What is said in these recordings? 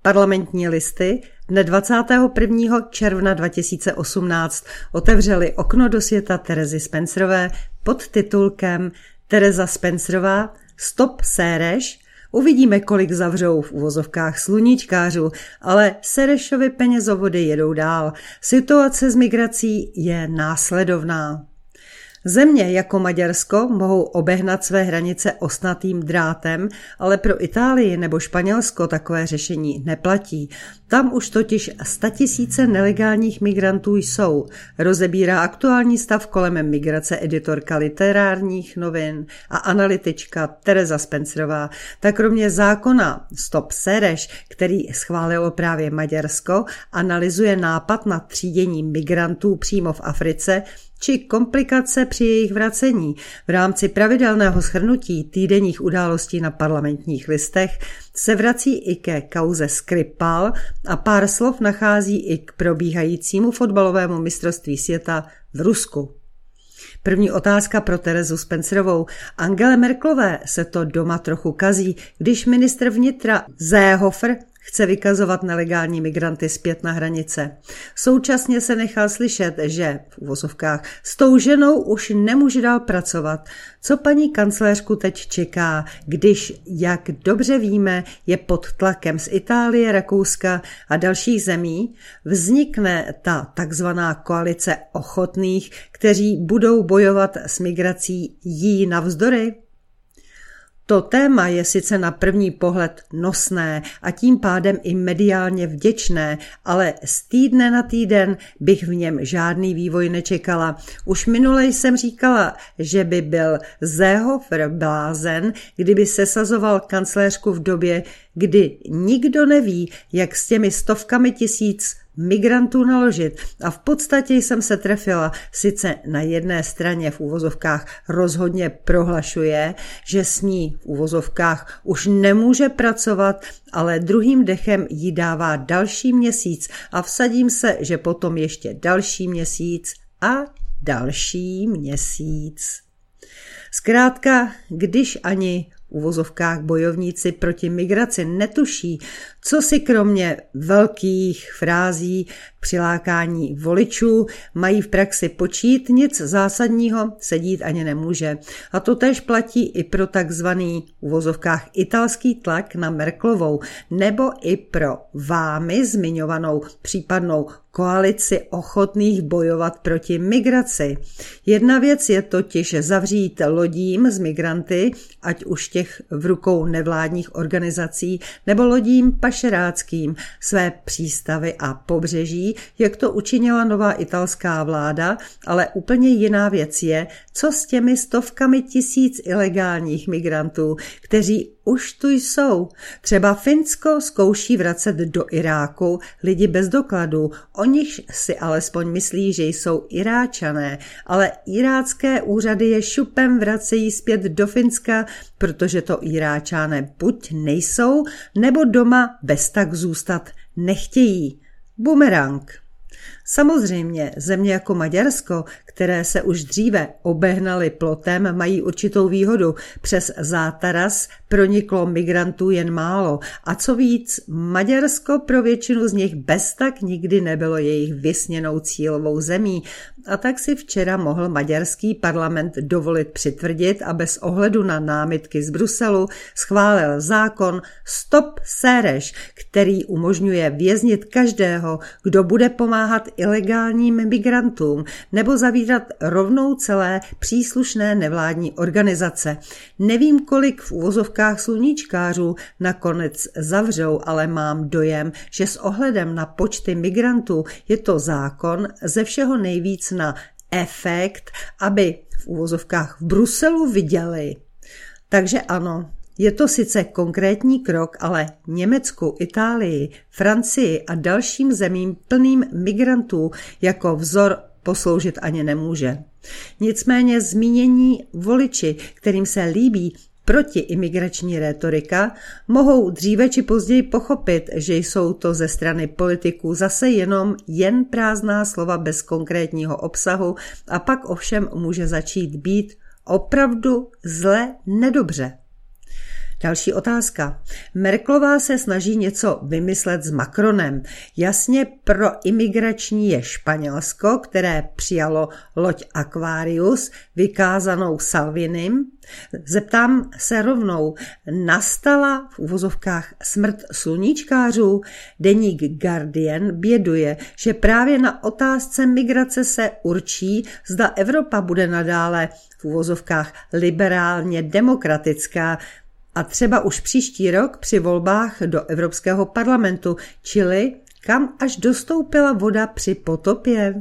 Parlamentní listy dne 21. června 2018 otevřely okno do světa Terezy Spencerové pod titulkem Tereza Spencerová, stop Sereš. Uvidíme, kolik zavřou v uvozovkách sluníčkářů, ale Serešovy penězovody jedou dál. Situace s migrací je následovná. Země jako Maďarsko mohou obehnat své hranice ostnatým drátem, ale pro Itálii nebo Španělsko takové řešení neplatí. Tam už totiž 100 000 nelegálních migrantů jsou. Rozebírá aktuální stav kolem migrace editorka literárních novin a analytička Tereza Spencerová. Tak kromě zákona Stop Sereš, který schválilo právě Maďarsko, analyzuje nápad na třídění migrantů přímo v Africe, či komplikace při jejich vracení. V rámci pravidelného shrnutí týdenních událostí na Parlamentních listech se vrací i ke kauze Skripal a pár slov nachází i k probíhajícímu fotbalovému mistrovství světa v Rusku. První otázka pro Terezu Spencerovou. Angele Merkelové se to doma trochu kazí, když ministr vnitra Seehofer chce vykazovat nelegální migranty zpět na hranice. Současně se nechal slyšet, že v uvozovkách s tou ženou už nemůže dál pracovat. Co paní kancléřku teď čeká, když, jak dobře víme, je pod tlakem z Itálie, Rakouska a dalších zemí, vznikne ta takzvaná koalice ochotných, kteří budou bojovat s migrací jí navzdory? To téma je sice na první pohled nosné a tím pádem i mediálně vděčné, ale z týdne na týden bych v něm žádný vývoj nečekala. Už minule jsem říkala, že by byl Seehofer blázen, kdyby sesazoval kancléřku v době, kdy nikdo neví, jak s těmi stovkami tisíc migrantů naložit. A v podstatě jsem se trefila. Sice na jedné straně v uvozovkách rozhodně prohlašuje, že s ní v uvozovkách už nemůže pracovat, ale druhým dechem jí dává další měsíc a vsadím se, že potom ještě další měsíc a další měsíc. Zkrátka, když ani v uvozovkách bojovníci proti migraci netuší, co si kromě velkých frází k přilákání voličů mají v praxi počít, nic zásadního se dít ani nemůže. A to též platí i pro takzvaný v uvozovkách italský tlak na Merkelovou nebo i pro vámi zmiňovanou případnou koalici ochotných bojovat proti migraci. Jedna věc je totiž zavřít lodím z migranty, ať už těch v rukou nevládních organizací nebo lodím pašeráckým, své přístavy a pobřeží, jak to učinila nová italská vláda, ale úplně jiná věc je, co s těmi stovkami tisíc ilegálních migrantů, kteří už tu jsou. Třeba Finsko zkouší vracet do Iráku lidi bez dokladů, o nich si alespoň myslí, že jsou Iráčané, ale irácké úřady je šupem vracejí zpět do Finska, protože to Iráčané buď nejsou, nebo doma bez tak zůstat nechtějí. Bumerang. Samozřejmě země jako Maďarsko, které se už dříve obehnaly plotem, mají určitou výhodu. Přes zátaras proniklo migrantů jen málo. A co víc, Maďarsko pro většinu z nich bez tak nikdy nebylo jejich vysněnou cílovou zemí. A tak si včera mohl maďarský parlament dovolit přitvrdit a bez ohledu na námitky z Bruselu schválil zákon Stop Sereš, který umožňuje věznit každého, kdo bude pomáhat ilegálním migrantům nebo zavírat rovnou celé příslušné nevládní organizace. Nevím, kolik v uvozovkách sluníčkářů nakonec zavřou, ale mám dojem, že s ohledem na počty migrantů je to zákon ze všeho nejvíc na efekt, aby v uvozovkách v Bruselu viděli. Takže ano, je to sice konkrétní krok, ale Německu, Itálii, Francii a dalším zemím plným migrantů jako vzor posloužit ani nemůže. Nicméně zmínění voliči, kterým se líbí protiimigrační rétorika, mohou dříve či později pochopit, že jsou to ze strany politiků zase jen prázdná slova bez konkrétního obsahu a pak ovšem může začít být opravdu zle nedobře. Další otázka. Merkelová se snaží něco vymyslet s Macronem. Jasně proimigrační je Španělsko, které přijalo loď Aquarius, vykázanou Salvinim. Zeptám se rovnou, nastala v uvozovkách smrt sluníčkářů? Deník Guardian běduje, že právě na otázce migrace se určí, zda Evropa bude nadále v uvozovkách liberálně demokratická a třeba už příští rok při volbách do Evropského parlamentu, čili kam až dostoupila voda při potopě.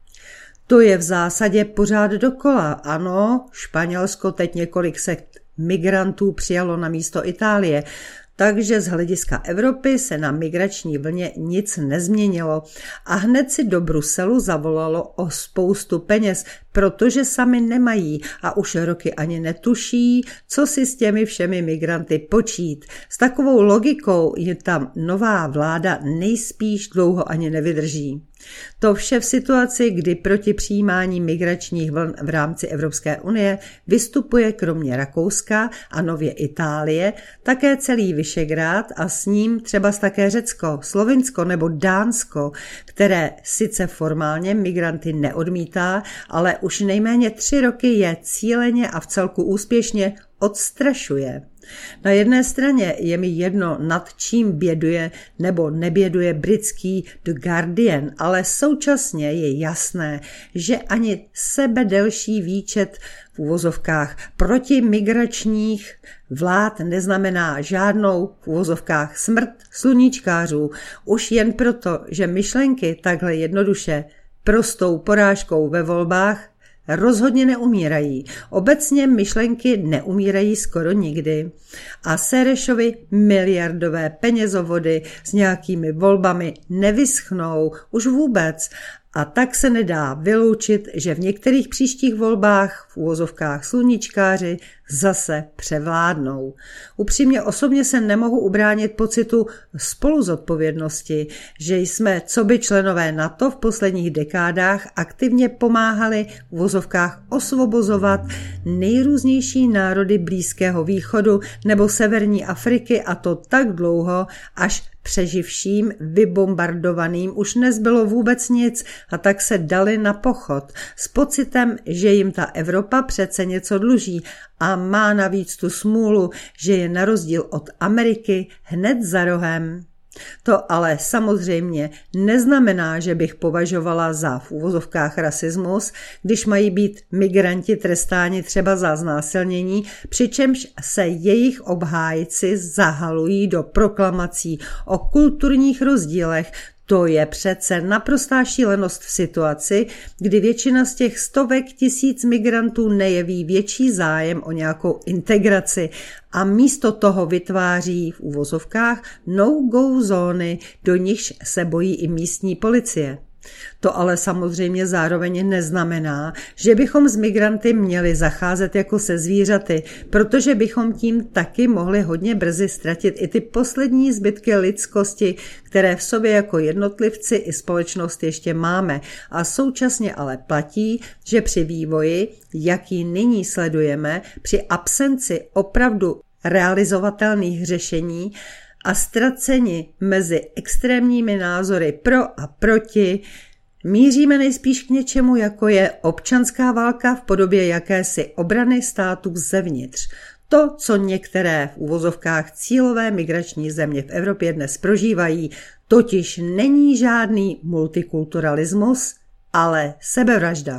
To je v zásadě pořád dokola. Ano, Španělsko teď několik set migrantů přijalo na místo Itálie, takže z hlediska Evropy se na migrační vlně nic nezměnilo a hned si do Bruselu zavolalo o spoustu peněz, protože sami nemají a už roky ani netuší, co si s těmi všemi migranty počít. S takovou logikou je tam nová vláda nejspíš dlouho ani nevydrží. To vše v situaci, kdy proti přijímání migračních vln v rámci Evropské unie vystupuje kromě Rakouska a nově Itálie také celý Visegrád a s ním třeba také Řecko, Slovinsko nebo Dánsko, které sice formálně migranty neodmítá, ale už nejméně 3 roky je cíleně a vcelku úspěšně odstrašuje. Na jedné straně je mi jedno, nad čím běduje nebo neběduje britský The Guardian, ale současně je jasné, že ani sebedelší výčet v uvozovkách protimigračních vlád neznamená žádnou v uvozovkách smrt sluníčkářů, už jen proto, že myšlenky takhle jednoduše prostou porážkou ve volbách rozhodně neumírají. Obecně myšlenky neumírají skoro nikdy. A Serešovi miliardové penězovody s nějakými volbami nevyschnou už vůbec. A tak se nedá vyloučit, že v některých příštích volbách v uvozovkách sluníčkáři zase převládnou. Upřímně osobně se nemohu ubránit pocitu spoluzodpovědnosti, že jsme coby členové NATO v posledních dekádách aktivně pomáhali v uvozovkách osvobozovat nejrůznější národy Blízkého východu nebo Severní Afriky, a to tak dlouho, až přeživším vybombardovaným už nezbylo vůbec nic a tak se dali na pochod s pocitem, že jim ta Evropa přece něco dluží a má navíc tu smůlu, že je na rozdíl od Ameriky hned za rohem. To ale samozřejmě neznamená, že bych považovala za v uvozovkách rasismus, když mají být migranti trestáni třeba za znásilnění, přičemž se jejich obhájci zahalují do proklamací o kulturních rozdílech. To je přece naprostá šílenost v situaci, kdy většina z těch stovek tisíc migrantů nejeví větší zájem o nějakou integraci a místo toho vytváří v uvozovkách no-go zóny, do nichž se bojí i místní policie. To ale samozřejmě zároveň neznamená, že bychom s migranty měli zacházet jako se zvířaty, protože bychom tím taky mohli hodně brzy ztratit i ty poslední zbytky lidskosti, které v sobě jako jednotlivci i společnost ještě máme. A současně ale platí, že při vývoji, jaký nyní sledujeme, při absenci opravdu realizovatelných řešení a ztraceni mezi extrémními názory pro a proti, míříme nejspíš k něčemu, jako je občanská válka v podobě jakési obrany států zevnitř. To, co některé v uvozovkách cílové migrační země v Evropě dnes prožívají, totiž není žádný multikulturalismus, ale sebevražda.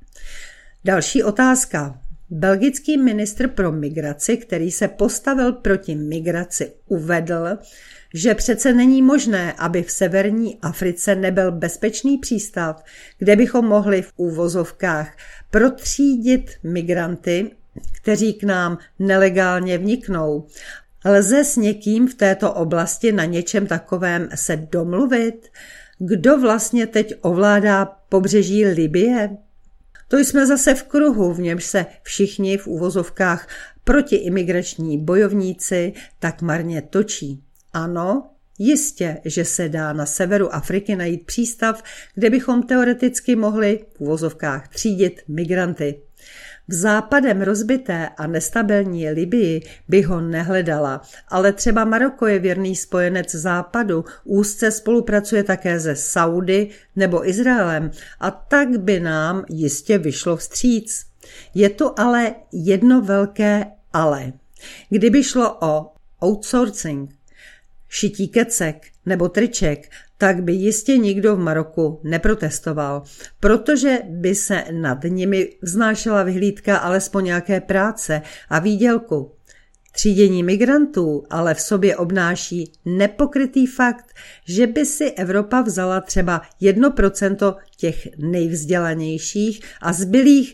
Další otázka. Belgický ministr pro migraci, který se postavil proti migraci, uvedl, že přece není možné, aby v severní Africe nebyl bezpečný přístav, kde bychom mohli v uvozovkách protřídit migranty, kteří k nám nelegálně vniknou. Lze s někým v této oblasti na něčem takovém se domluvit? Kdo vlastně teď ovládá pobřeží Libye? To jsme zase v kruhu, v němž se všichni v uvozovkách protiimigrační bojovníci tak marně točí. Ano, jistě, že se dá na severu Afriky najít přístav, kde bychom teoreticky mohli v uvozovkách třídit migranty. V západem rozbité a nestabilní Libyi bych ho nehledala, ale třeba Maroko je věrný spojenec západu, úzce spolupracuje také se Saudy nebo Izraelem a tak by nám jistě vyšlo vstříc. Je tu ale jedno velké ale. Kdyby šlo o outsourcing, šití kecek nebo triček, tak by jistě nikdo v Maroku neprotestoval, protože by se nad nimi vznášela vyhlídka alespoň nějaké práce a výdělku. Třídění migrantů ale v sobě obnáší nepokrytý fakt, že by si Evropa vzala třeba 1% těch nejvzdělanějších a zbylých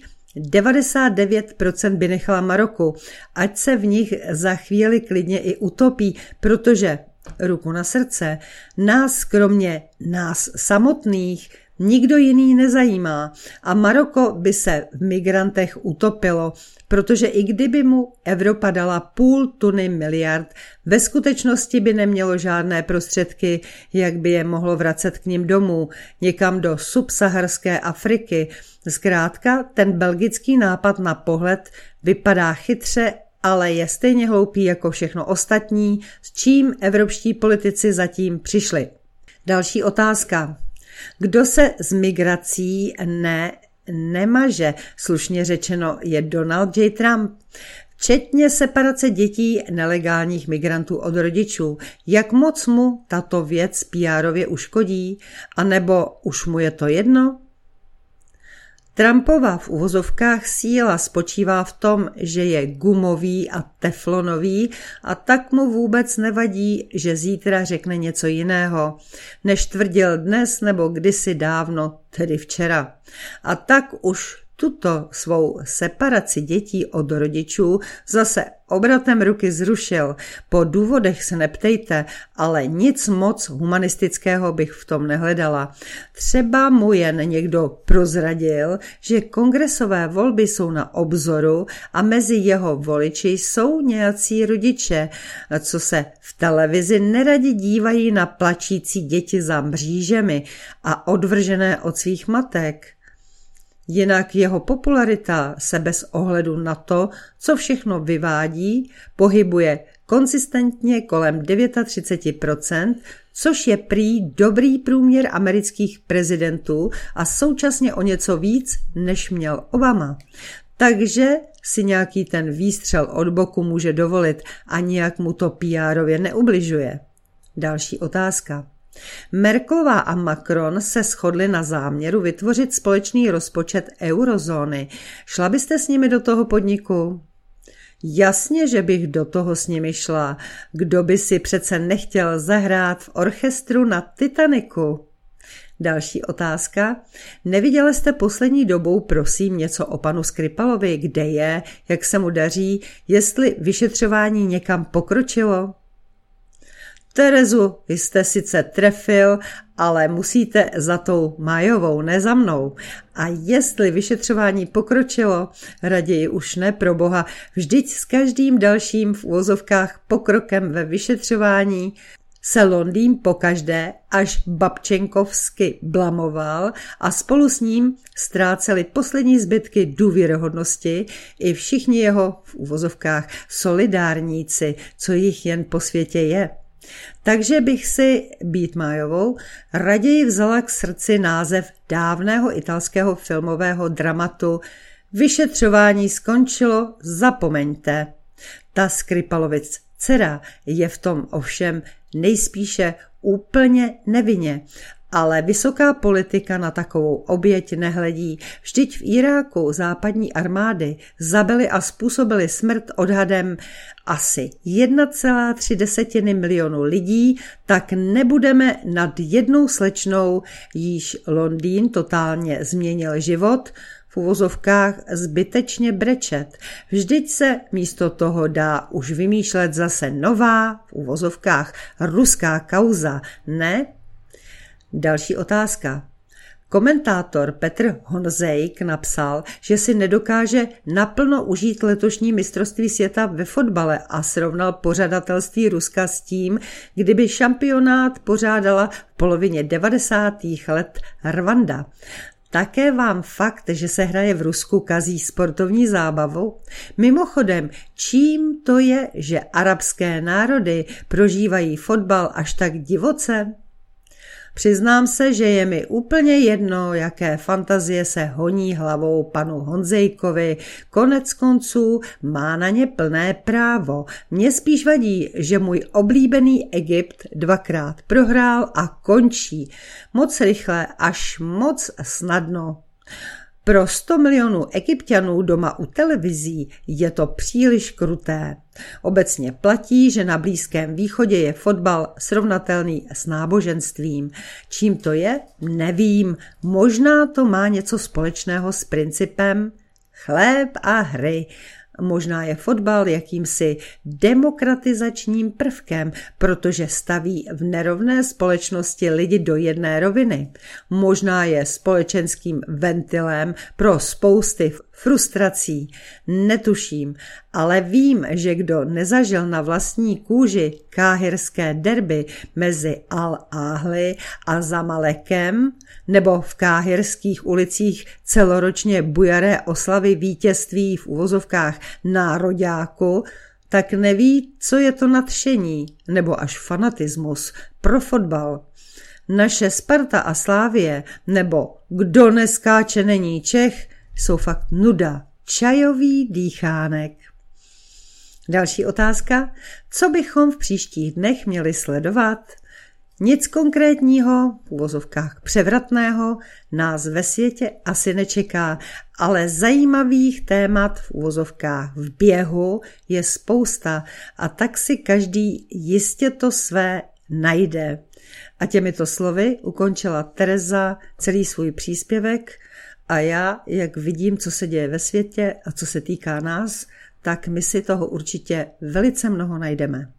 99% by nechala Maroku, ať se v nich za chvíli klidně i utopí, protože, ruku na srdce, nás kromě nás samotných nikdo jiný nezajímá a Maroko by se v migrantech utopilo, protože i kdyby mu Evropa dala 0,5 tuny miliard, ve skutečnosti by nemělo žádné prostředky, jak by je mohlo vracet k nim domů, někam do subsaharské Afriky. Zkrátka, ten belgický nápad na pohled vypadá chytře, ale je stejně hloupý jako všechno ostatní, s čím evropští politici zatím přišli. Další otázka. Kdo se s migrací nemaže, slušně řečeno, je Donald J. Trump. Včetně separace dětí nelegálních migrantů od rodičů. Jak moc mu tato věc PR-ově uškodí? A nebo už mu je to jedno? Trumpova v uvozovkách síla spočívá v tom, že je gumový a teflonový a tak mu vůbec nevadí, že zítra řekne něco jiného, než tvrdil dnes nebo kdysi dávno, tedy včera. A tak už tuto svou separaci dětí od rodičů zase obratem ruky zrušil. Po důvodech se neptejte, ale nic moc humanistického bych v tom nehledala. Třeba mu jen někdo prozradil, že kongresové volby jsou na obzoru a mezi jeho voliči jsou nějací rodiče, co se v televizi neradi dívají na plačící děti za mřížemi a odvržené od svých matek. Jinak jeho popularita se bez ohledu na to, co všechno vyvádí, pohybuje konzistentně kolem 39%, což je prý dobrý průměr amerických prezidentů a současně o něco víc, než měl Obama. Takže si nějaký ten výstřel od boku může dovolit a nijak mu to PR-ově neubližuje. Další otázka. Merkelová a Macron se shodli na záměru vytvořit společný rozpočet eurozóny. Šla byste s nimi do toho podniku? Jasně, že bych do toho s nimi šla. Kdo by si přece nechtěl zahrát v orchestru na Titaniku? Další otázka. Neviděla jste poslední dobou, prosím, něco o panu Skripalovi? Kde je? Jak se mu daří? Jestli vyšetřování někam pokročilo? Terezu, vy jste sice trefil, ale musíte za tou Májovou, ne za mnou. A jestli vyšetřování pokročilo, raději už ne, pro boha, vždyť s každým dalším v uvozovkách pokrokem ve vyšetřování se Londýn pokaždé až babčenkovsky blamoval a spolu s ním ztráceli poslední zbytky důvěryhodnosti i všichni jeho v uvozovkách solidárníci, co jich jen po světě je. Takže bych si, být Májovou, raději vzala k srdci název dávného italského filmového dramatu Vyšetřování skončilo, zapomeňte. Ta Skripalovic dcera je v tom ovšem nejspíše úplně nevinně, ale vysoká politika na takovou oběť nehledí. Vždyť v Iráku západní armády zabily a způsobily smrt odhadem asi 1,3 milionu lidí, tak nebudeme nad jednou slečnou, jíž Londýn totálně změnil život, v uvozovkách zbytečně brečet. Vždyť se místo toho dá už vymýšlet zase nová, v uvozovkách ruská kauza, ne? Další otázka. Komentátor Petr Honzejk napsal, že si nedokáže naplno užít letošní mistrovství světa ve fotbale a srovnal pořadatelství Ruska s tím, kdyby šampionát pořádala v polovině 90. let Rwanda. Také vám fakt, že se hraje v Rusku, kazí sportovní zábavu? Mimochodem, čím to je, že arabské národy prožívají fotbal až tak divoce? Přiznám se, že je mi úplně jedno, jaké fantazie se honí hlavou panu Honzejkovi, konec konců má na ně plné právo. Mně spíš vadí, že můj oblíbený Egypt 2krát prohrál a končí. Moc rychle, až moc snadno. Pro 100 milionů Egypťanů doma u televizí je to příliš kruté. Obecně platí, že na Blízkém východě je fotbal srovnatelný s náboženstvím. Čím to je? Nevím. Možná to má něco společného s principem chléb a hry. Možná je fotbal jakýmsi demokratizačním prvkem, protože staví v nerovné společnosti lidi do jedné roviny. Možná je společenským ventilem pro spousty frustrací. Netuším, ale vím, že kdo nezažil na vlastní kůži káhirské derby mezi Al-Ahli a Zamalekem nebo v káhirských ulicích celoročně bujaré oslavy vítězství v uvozovkách nároďáku, tak neví, co je to nadšení nebo až fanatismus pro fotbal. Naše Sparta a Slávie nebo kdo neskáče není Čech jsou fakt nuda, čajový dýchánek. Další otázka. Co bychom v příštích dnech měli sledovat? Nic konkrétního, v uvozovkách převratného, nás ve světě asi nečeká, ale zajímavých témat v uvozovkách v běhu je spousta a tak si každý jistě to své najde. A těmito slovy ukončila Tereza celý svůj příspěvek a já, jak vidím, co se děje ve světě a co se týká nás, tak my si toho určitě velice mnoho najdeme.